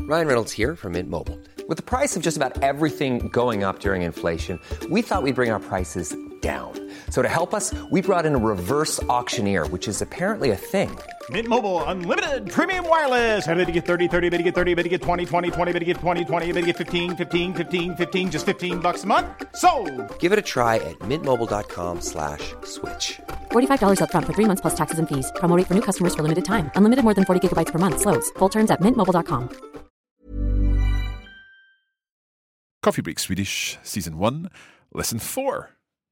Ryan Reynolds here from Mint Mobile. With the price of just about everything going up during inflation, we thought we'd bring our prices down. So to help us, we brought in a reverse auctioneer, which is apparently a thing. Mint Mobile Unlimited Premium Wireless. How to get 30, 30, bit to get 30, bit to get 20, 20, 20, bit to get 20, 20, bit to get 15, 15, 15, 15, just $15 a month? Sold! Give it a try at mintmobile.com/switch. $45 up front for 3 months plus taxes and fees. Promo rate for new customers for limited time. Unlimited more than 40 gigabytes per month. Slows full terms at mintmobile.com. Coffee Break Swedish, Season 1, Lesson 4.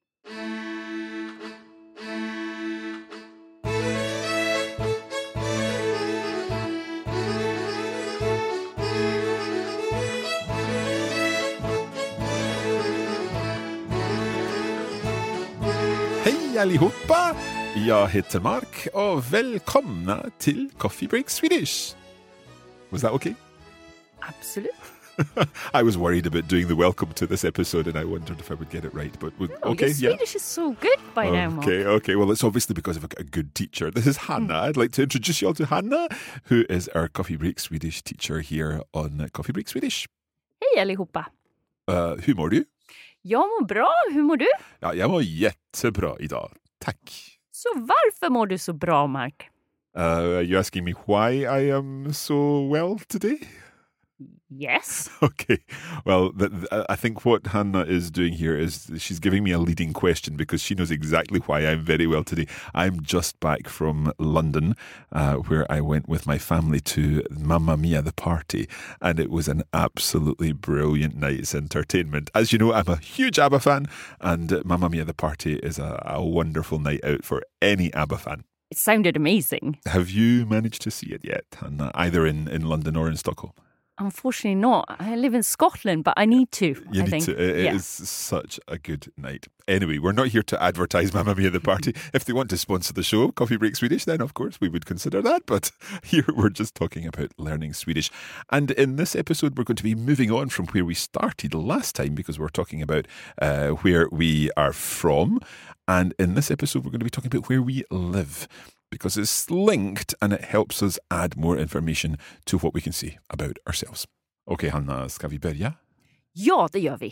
Hej allihopa! Jag heter Mark och välkomna till Coffee Break Swedish. Was that okay? Absolutely. I was worried about doing the welcome to this episode and I wondered if I would get it right, but okay, your Swedish is so good by now, Mark. Okay. Well, it's obviously because of a good teacher. This is Hanna. I'd like to introduce you all to Hanna, who is our Coffee Break Swedish teacher here on Coffee Break Swedish. Hej allihopa. Hur mår du? Jag mår bra. Hur mår du? Ja, jag mår jättebra idag. Tack. Så varför mår du så bra, Mark? Are you asking me why I am so well today? Yes. Okay. Well, I think what Hanna is doing here is she's giving me a leading question because she knows exactly why I'm very well today. I'm just back from London, where I went with my family to Mamma Mia, the party, and it was an absolutely brilliant night's entertainment. As you know, I'm a huge ABBA fan, and Mamma Mia, the party is a wonderful night out for any ABBA fan. It sounded amazing. Have you managed to see it yet, Hanna, either in London or in Stockholm? Unfortunately not. I live in Scotland, but I need to. You need to. It is such a good night. Anyway, we're not here to advertise Mamma Mia the Party. If they want to sponsor the show, Coffee Break Swedish, then of course we would consider that. But here we're just talking about learning Swedish. And in this episode, we're going to be moving on from where we started last time because we're talking about where we are from. And in this episode, we're going to be talking about where we live, because it's linked and it helps us add more information to what we can say about ourselves. Okay, Hanna, ska vi börja? Ja, det gör vi.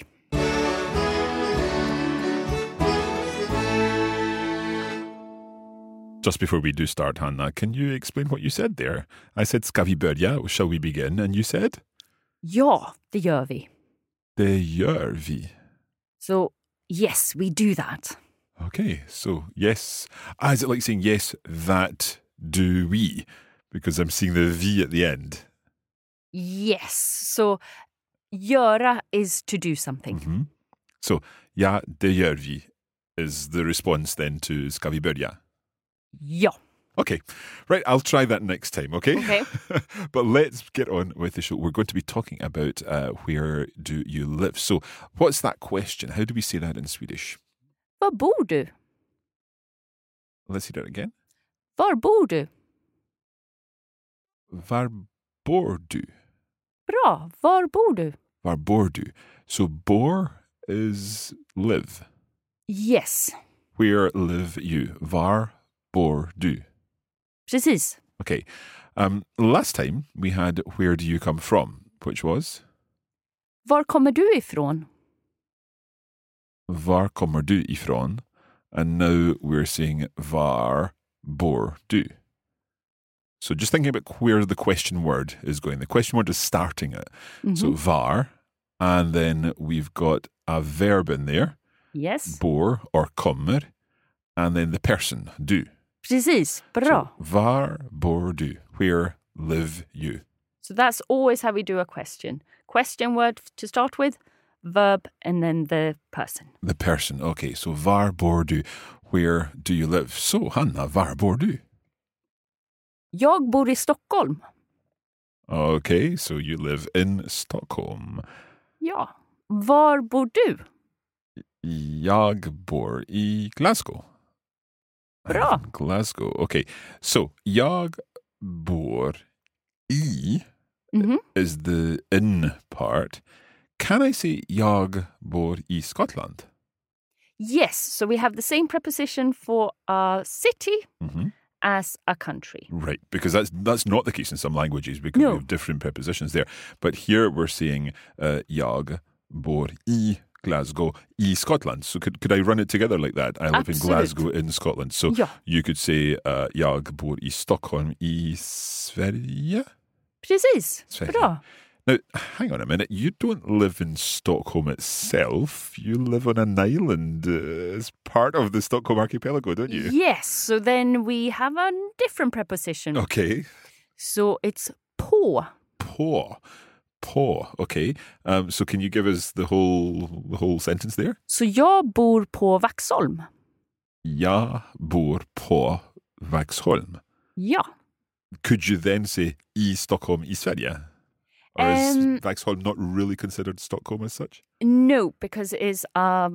Just before we do start, Hanna, can you explain what you said there? I said, ska vi börja? Shall we begin? And you said? Ja, det gör vi. Det gör vi. So, yes, we do that. Okay, so yes. Is it like saying yes, that do we? Because I'm seeing the V at the end. Yes. So, göra is to do something. Mm-hmm. So, ja, det gör vi is the response then to ska vi börja? Ja. Okay, right, I'll try that next time, okay? Okay. But let's get on with the show. We're going to be talking about where do you live. So, what's that question? How do we say that in Swedish? Var bor du? Let's hear that again. Var bor du? Var bor du? Bra. Var bor du? Var bor du? So, bor is live. Yes. Where live you? Var bor du? Precis. Okay. Last time we had where do you come from, which was? Var kommer du ifrån? Var kommer du ifrån? And now we're saying var bor du. So just thinking about where the question word is going. The question word is starting it. Mm-hmm. So var, and then we've got a verb in there. Yes. Bor or kommer, and then the person, du. Precis, bra. So, var bor du? Where live you? So that's always how we do a question. Question word to start with, verb, and then the person. The person, okay. So var bor du? Where do you live? So, Hanna, var bor du? Jag bor I Stockholm. Okay, so you live in Stockholm. Ja. Var bor du? Jag bor I Glasgow. Bra. Glasgow. Okay. So, jag bor I is the in part. Can I say jag bor I Scotland? Yes. So we have the same preposition for a city as a country. Right, because that's not the case in some languages because No. we have different prepositions there. But here we're saying jag bor I Glasgow, I Scotland. So could I run it together like that? I live in Absolut. Glasgow in Scotland. So Ja. you could say jag bor I Stockholm I Sverige. Precis. Sverige. Bra. Now, hang on a minute. You don't live in Stockholm itself. You live on an island as part of the Stockholm archipelago, don't you? Yes. So then we have a different preposition. Okay. So it's på. Paw. Okay. So can you give us the whole sentence there? Så jag bor på Vaxholm. Jag bor på Vaxholm. Ja. Could you then say I Stockholm I Sverige? Or is Vaxholm not really considered Stockholm as such? No, because it's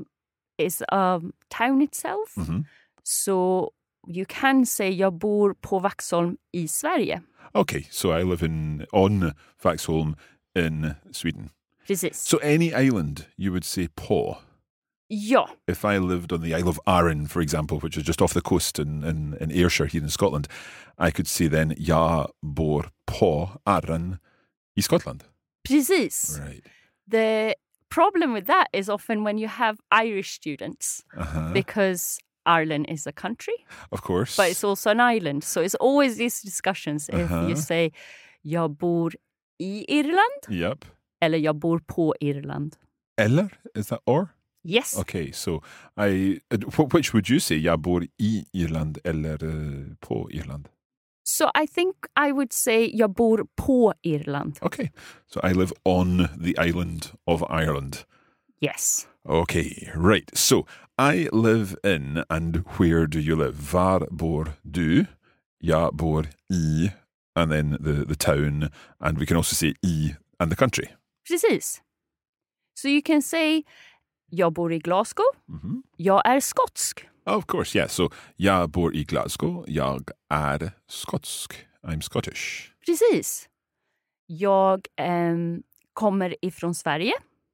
a town itself. Mhm. So you can say jag bor på Vaxholm I Sverige. Okay, so I live on Vaxholm in Sweden. Precis. So any island, you would say på. Ja. If I lived on the Isle of Arran, for example, which is just off the coast in Ayrshire here in Scotland, I could say then jag bor på Arran I Scotland. Precis. Right. The problem with that is often when you have Irish students, Uh-huh. because Ireland is a country, Of course. but it's also an island. So it's always these discussions if Uh-huh. you say jag bor I Irland Yep. eller jag bor på Irland. Eller? Is that or? Yes. Okay, so which would you say? Jag bor I Irland eller på Irland? So I think I would say jag bor på Irland. Okay, so I live on the island of Ireland. Yes. Okay, right. So I live in, and where do you live? Var bor du? Jag bor I, and then the town, and we can also say I and the country. Precis. So you can say jag bor I Glasgow. Mhm. Jag är skotsk. Of course, yeah. So jag bor I Glasgow. Jag är skotsk. I'm Scottish. Precis. Jag kommer ifrån Sverige.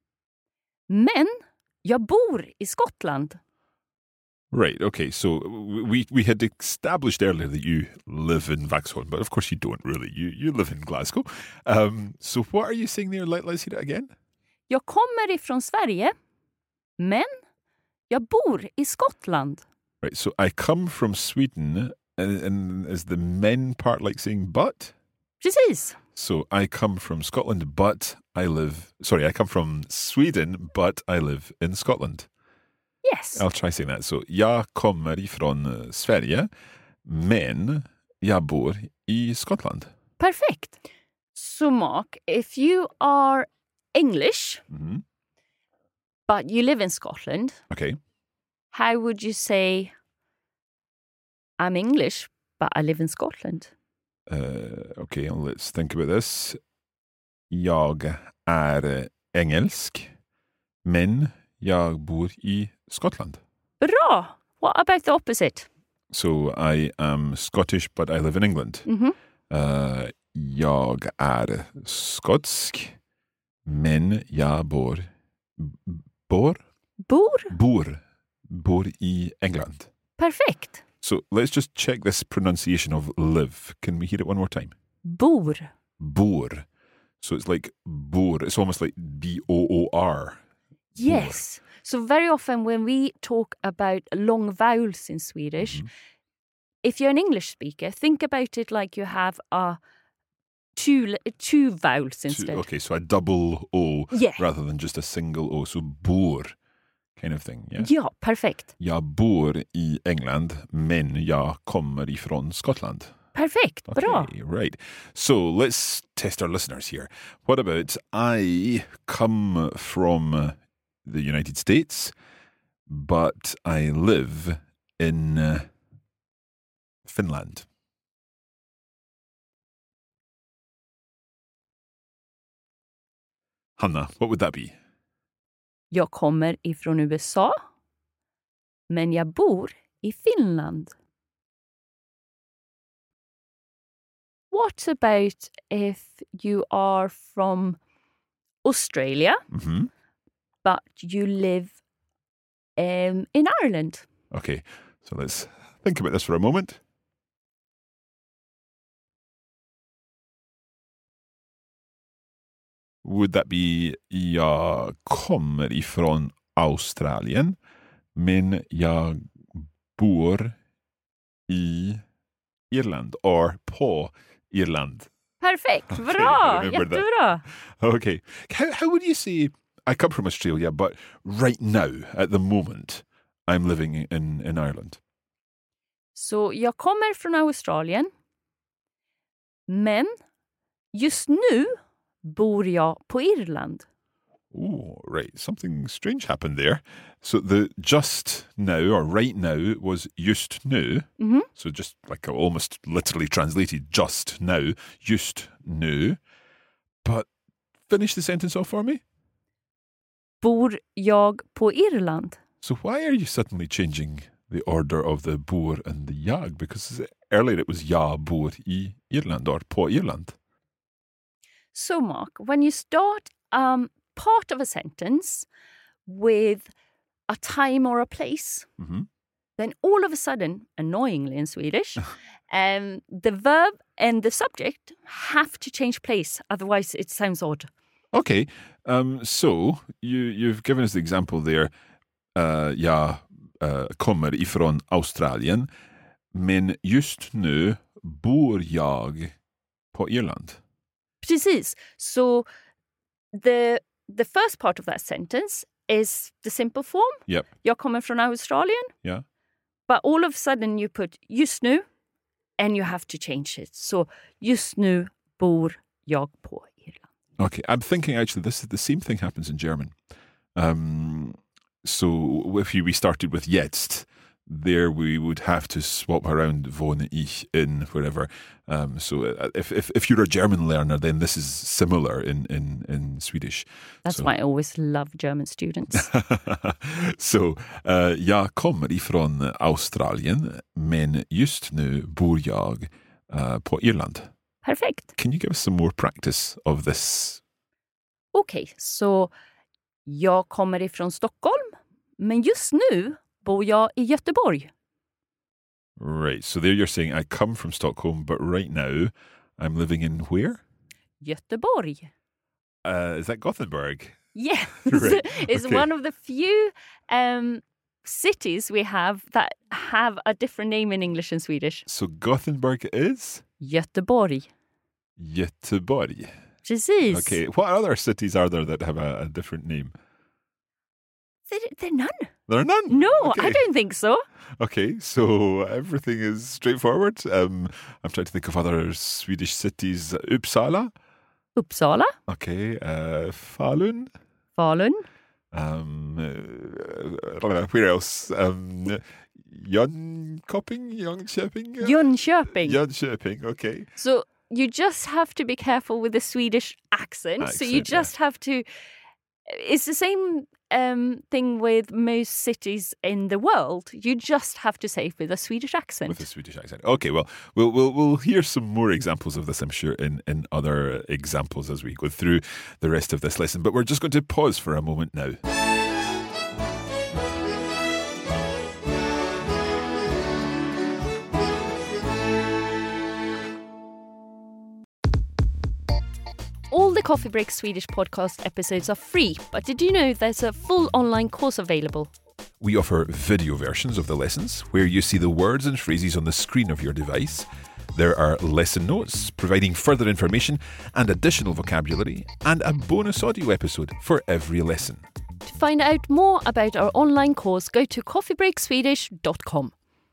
Men jag bor I Skottland. Right, okay. So we had established earlier that you live in Vaxholm, but of course you don't really. You live in Glasgow. So what are you saying there? Let's hear it again. Jag kommer ifrån Sverige. Men jag bor I Skottland. Right, so I come from Sweden, and is the men part like saying but? Precis. So I come from Scotland, but I come from Sweden, but I live in Scotland. Yes. I'll try saying that. So jag kommer ifrån Sverige, men jag bor I Skottland. Perfect. So Mark, if you are English, Mhm. but you live in Scotland, Okay. how would you say I'm English, but I live in Scotland? Okay, let's think about this. Jag är engelsk, men jag bor I Skottland. Bra. What about the opposite? So I am Scottish, but I live in England. Mhm. Jag är skotsk, men jag bor I England. Perfect. So let's just check this pronunciation of live. Can we hear it one more time? Bor. Bor. So it's like bor. It's almost like B-O-O-R. Yes. So very often when we talk about long vowels in Swedish, if you're an English speaker, think about it like you have two vowels instead. Okay, so a double O Yeah. rather than just a single O. So bor kind of thing, yeah? Ja, perfekt. Jag bor I England, men jag kommer ifrån Skottland. Perfekt. Bra. Okay, right. So let's test our listeners here. What about I come from the United States, but I live in Finland? Hanna, what would that be? Jag kommer ifrån USA, men jag bor I Finland. What about if you are from Australia, Mm-hmm. but you live in Ireland? Okay, so let's think about this for a moment. would that be jag kommer ifrån Australien, men jag bor i Irland, or på Irland? Perfekt, Okay, bra, I remembered that. jättebra. Okay. How would you say, I come from Australia, but right now, at the moment, I'm living in Ireland? Så jag kommer från Australien, men just nu bor jag på Irland. Oh, right. Something strange happened there. So the just now, or right now, was just nu. Mhm. So just like almost literally translated just now, just nu. But finish the sentence off for me. Bor jag på Irland? So why are you suddenly changing the order of the bor and the jag? Because earlier it was jag bor i Irland, or på Irland. So, Mark, when you start part of a sentence with a time or a place, Mhm. then all of a sudden, annoyingly in Swedish, the verb and the subject have to change place. Otherwise, it sounds odd. Okay, so you've given us the example there. Jag kommer ifrån Australien, men just nu bor jag på Irland. Precis. So the first part of that sentence is the simple form. Yep. Jag kommer från Australien. Yeah. But all of a sudden you put just nu and you have to change it. So just nu bor jag på Irland. Okay, I'm thinking actually the same thing happens in German. So if we started with jetzt, there we would have to swap around wohne ich in wherever. So if you're a German learner, then this is similar in Swedish. That's So- why I always love German students. So, jag kommer ifrån Australien, men just nu bor jag på Irland. Perfekt. Can you give us some more practice of this? Okej, så jag kommer ifrån Stockholm, men just nu bor jag i Göteborg. Right, so there you're saying I come from Stockholm, but right now I'm living in where? Göteborg. Is that Gothenburg? Yes, Right, it's okay. one of the few cities we have that have a different name in English and Swedish. So Gothenburg is Göteborg. Göteborg. Precis. Okay, what other cities are there that have a different name? They're none. There are none. No, Okay. I don't think so. Okay, so everything is straightforward. I'm trying to think of other Swedish cities. Uppsala. Uppsala, Okay, Falun. Falun, Where else? Jönköping. Jönköping. Jönköping. Okay. So you just have to be careful with the Swedish accent. So you Accent, just have to. It's the same thing with most cities in the world. You just have to say it with a Swedish accent. With a Swedish accent. Okay, well, we'll hear some more examples of this, I'm sure, in other examples as we go through the rest of this lesson. But we're just going to pause for a moment now. All the Coffee Break Swedish podcast episodes are free, but did you know there's a full online course available? We offer video versions of the lessons where you see the words and phrases on the screen of your device. There are lesson notes providing further information and additional vocabulary, and a bonus audio episode for every lesson. To find out more about our online course, go to coffeebreakswedish.com.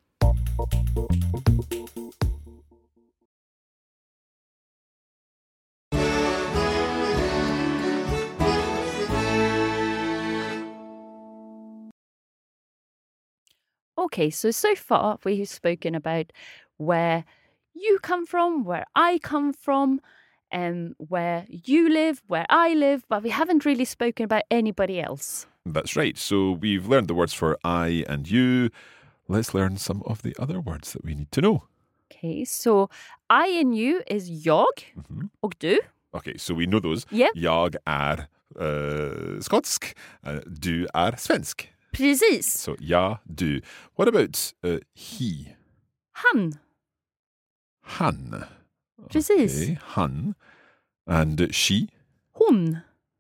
Okay, so far we've spoken about where you come from, where I come from, where you live, where I live, but we haven't really spoken about anybody else. That's right. So we've learned the words for I and you. Let's learn some of the other words that we need to know. Okay, so I and you is jag och du. Okay, so we know those. Yep. Jag är skotsk. Du är svensk. Precis. So ja, du. What about he? Han. Han. Precis. Okay, han. And she? hon.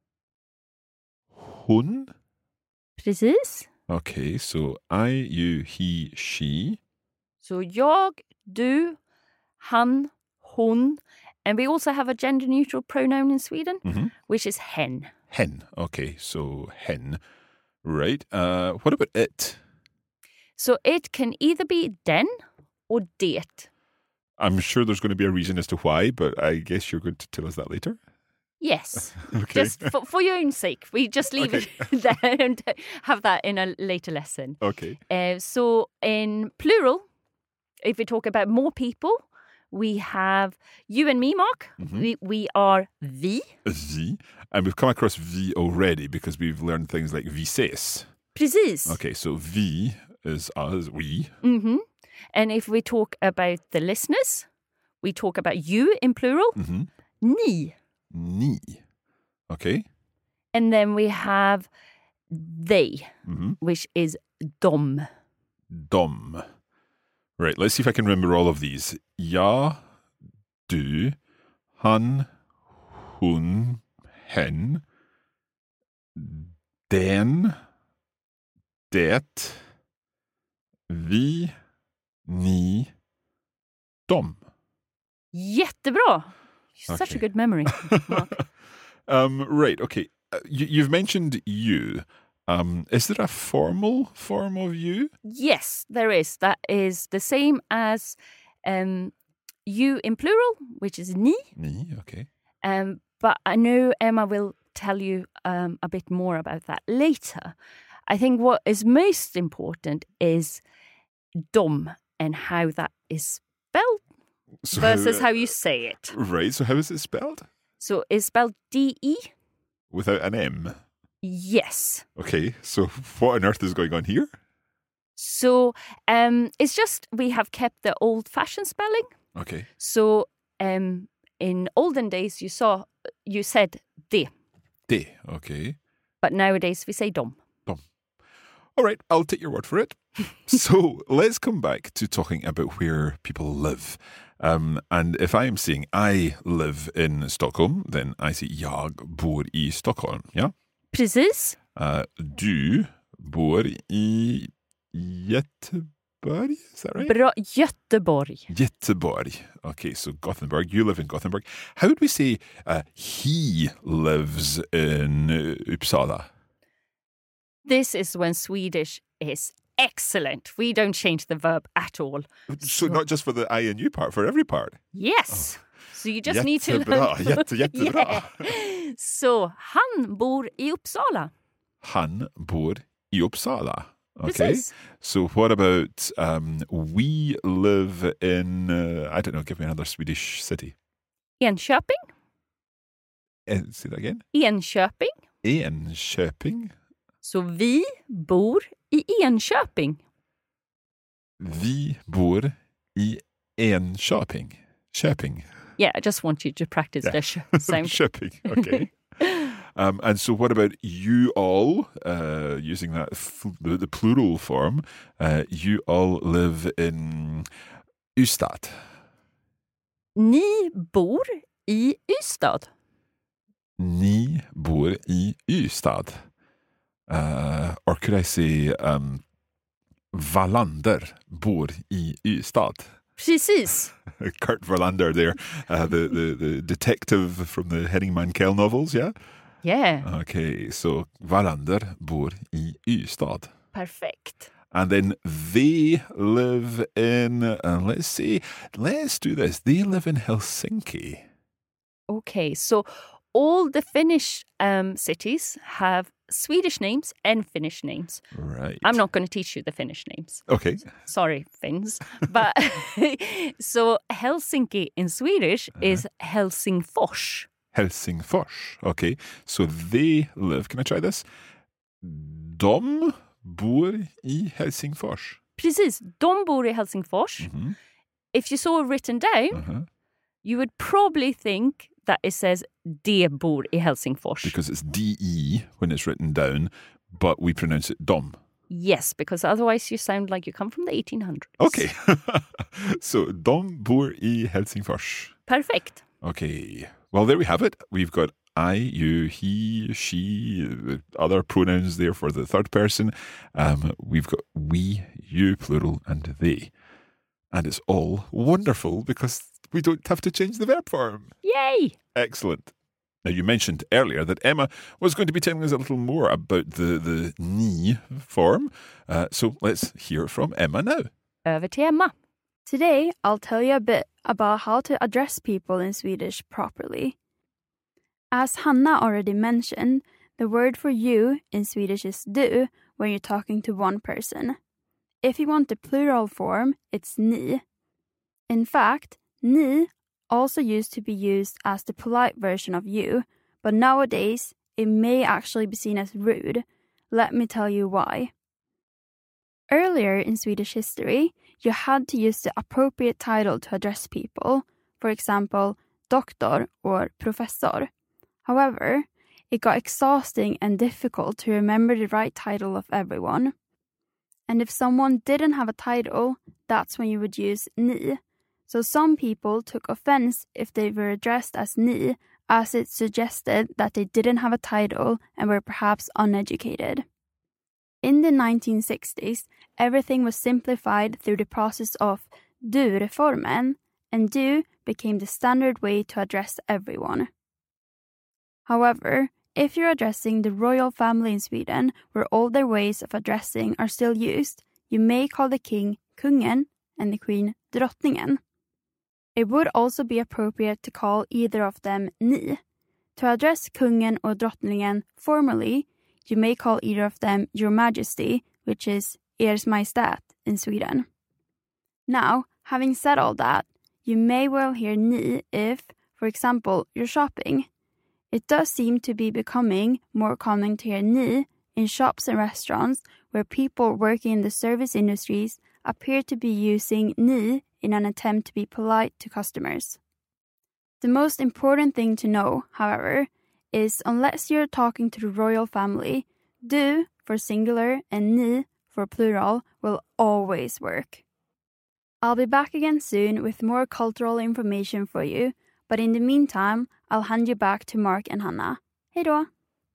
Hon. Precis. Okay, so I, you, he, she. Så jag, du, han, hon. And we also have a gender neutral pronoun in Sweden, which is hen. Hen. Okay, so hen. Right. What about it? So it can either be den or det. I'm sure there's going to be a reason as to why, but I guess you're going to tell us that later. Yes. Okay. Just for your own sake. We just leave it there and have that in a later lesson. Okay. So in plural, if we talk about more people, we have you and me, Mark. We are vi. Vi. And we've come across vi already because we've learned things like vi ses. Precis. Okay, so vi is us, we. Mm-hmm. And if we talk about the listeners, we talk about you in plural. Ni. Ni. Okay. And then we have they, which is dom. Dom. Right, let's see if I can remember all of these. Ja, du, han, hon, hen, den, det, vi, ni, dom. Jättebra. Such Okay. a good memory, Mark. Right, okay. You've mentioned you. Is there a formal form of you? Yes, there is. That is the same as you in plural, which is ni. Ni, okay. But I know Emma will tell you a bit more about that later. I think what is most important is dom and how that is spelled So, versus how you say it. Right, so how is it spelled? So it's spelled D-E. Without an M? Yes. Okay, so what on earth is going on here? So it's just we have kept the old-fashioned spelling. Okay. So in olden days, you said de, De, okay. but nowadays we say dom. Dom. All right, I'll take your word for it. So let's come back to talking about where people live. And if I am saying I live in Stockholm, then I say jag bor I Stockholm, yeah? Precis. Du bor I Göteborg, is that right? Bra. Göteborg. Göteborg. Okay, so Gothenburg. You live in Gothenburg. How would we say he lives in Uppsala? This is when Swedish is excellent. We don't change the verb at all. So not just for the I and you part, for every part. Yes. So you just need to Jättebra, learn. jättebra. Yeah. So han bor I Uppsala. Han bor I Uppsala. Okay. Precis. So what about we live in, I don't know, give me another Swedish city. Enköping. Say that again. Enköping. Enköping. Så vi bor I Enköping. Vi bor I Enköping. Köping. Yeah, I just want you to practice the sound. Köping, okay. And so what about you all, using that the plural form, you all live in Ystad. Ni bor I Ystad. Ni bor I Ystad. Or could I say Wallander bor I Ystad? Precis. Kurt Wallander there, the detective from the Henning Mankell novels, yeah? Yeah. Okay, so Wallander bor I Ystad. Perfect. And then they live in, let's do this. They live in Helsinki. Okay, so all the Finnish cities have Swedish names and Finnish names. Right. I'm not going to teach you the Finnish names. Okay. Sorry, Finns. But so Helsinki in Swedish is Helsingfors. Helsingfors. Okay. So they live, can I try this? De bor I Helsingfors. Precis, de bor I Helsingfors. Mm-hmm. If you saw it written down, you would probably think that it says de bor I Helsingfors. Because it's DE when it's written down, but we pronounce it dom. Yes, because otherwise you sound like you come from the 1800s. Okay. So dom bor I Helsingfors. Perfect. Okay. Well, there we have it. We've got I, you, he, she, other pronouns there for the third person. We've got we, you, plural, and they. And it's all wonderful because we don't have to change the verb form. Yay! Excellent. Now, you mentioned earlier that Emma was going to be telling us a little more about the ni form. So let's hear from Emma now. Över till Emma. Today, I'll tell you a bit about how to address people in Swedish properly. As Hanna already mentioned, the word for you in Swedish is du when you're talking to one person. If you want the plural form, it's ni. In fact, ni also used to be used as the polite version of you, but nowadays it may actually be seen as rude. Let me tell you why. Earlier in Swedish history, you had to use the appropriate title to address people, for example, doctor or professor. However, it got exhausting and difficult to remember the right title of everyone. And if someone didn't have a title, that's when you would use ni. So some people took offense if they were addressed as ni, as it suggested that they didn't have a title and were perhaps uneducated. In the 1960s, everything was simplified through the process of du-reformen, and du became the standard way to address everyone. However, if you're addressing the royal family in Sweden, where older ways of addressing are still used, you may call the king kungen and the queen drottningen. It would also be appropriate to call either of them ni. To address kungen or drottningen formally, you may call either of them your majesty, which is Ers Majestät in Sweden. Now, having said all that, you may well hear ni if, for example, you're shopping. It does seem to be becoming more common to hear ni in shops and restaurants where people working in the service industries appear to be using ni in an attempt to be polite to customers. The most important thing to know, however, is unless you're talking to the royal family, du for singular and ni for plural will always work. I'll be back again soon with more cultural information for you, but in the meantime, I'll hand you back to Mark and Hanna. Hej då!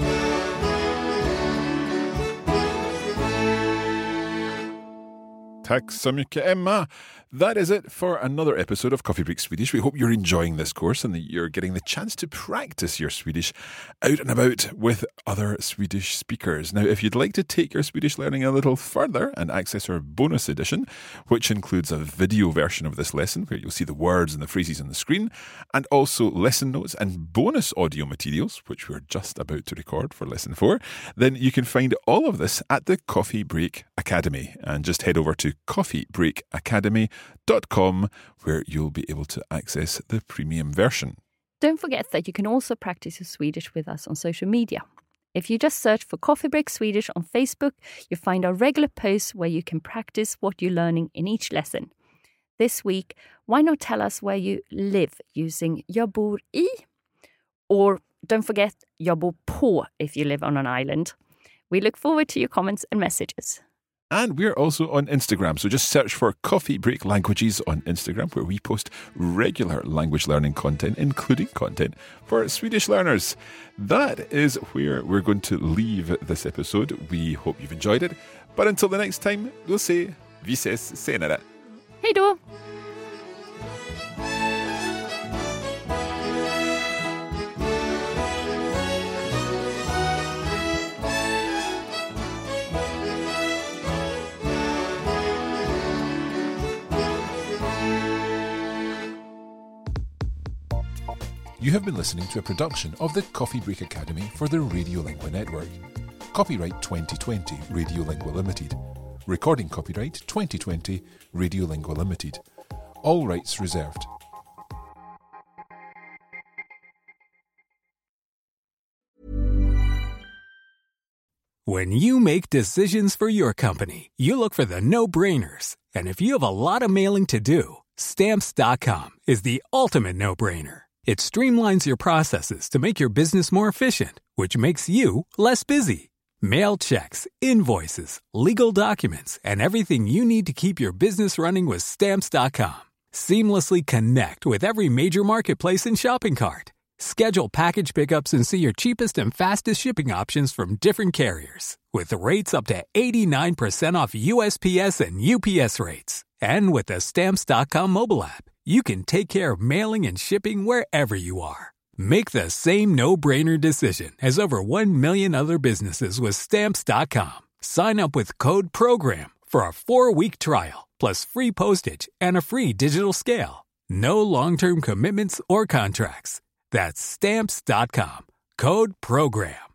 Tack så mycket, Emma. That is it for another episode of Coffee Break Swedish. We hope you're enjoying this course and that you're getting the chance to practice your Swedish out and about with other Swedish speakers. Now, if you'd like to take your Swedish learning a little further and access our bonus edition, which includes a video version of this lesson where you'll see the words and the phrases on the screen, and also lesson notes and bonus audio materials, which we're just about to record for lesson 4, then you can find all of this at the Coffee Break Academy. And just head over to coffeebreakacademy.com where you'll be able to access the premium version. Don't forget that you can also practice your Swedish with us on social media. If you just search for Coffee Break Swedish on Facebook, you'll find our regular posts where you can practice what you're learning in each lesson. This week, why not tell us where you live using jag bor i? Or don't forget, jag bor på if you live on an island. We look forward to your comments and messages. And we're also on Instagram, so just search for Coffee Break Languages on Instagram, where we post regular language learning content, including content for Swedish learners. That is where we're going to leave this episode. We hope you've enjoyed it. But until the next time, we'll say vi ses senare. Hej då! You have been listening to a production of the Coffee Break Academy for the Radiolingua Network. Copyright 2020 Radiolingua Limited. Recording copyright 2020 Radiolingua Limited. All rights reserved. When you make decisions for your company, you look for the no-brainers. And if you have a lot of mailing to do, Stamps.com is the ultimate no-brainer. It streamlines your processes to make your business more efficient, which makes you less busy. Mail checks, invoices, legal documents, and everything you need to keep your business running with Stamps.com. Seamlessly connect with every major marketplace and shopping cart. Schedule package pickups and see your cheapest and fastest shipping options from different carriers, with rates up to 89% off USPS and UPS rates. And with the Stamps.com mobile app, you can take care of mailing and shipping wherever you are. Make the same no-brainer decision as over 1 million other businesses with Stamps.com. Sign up with code PROGRAM for a 4-week trial, plus free postage and a free digital scale. No long-term commitments or contracts. That's Stamps.com. Code PROGRAM.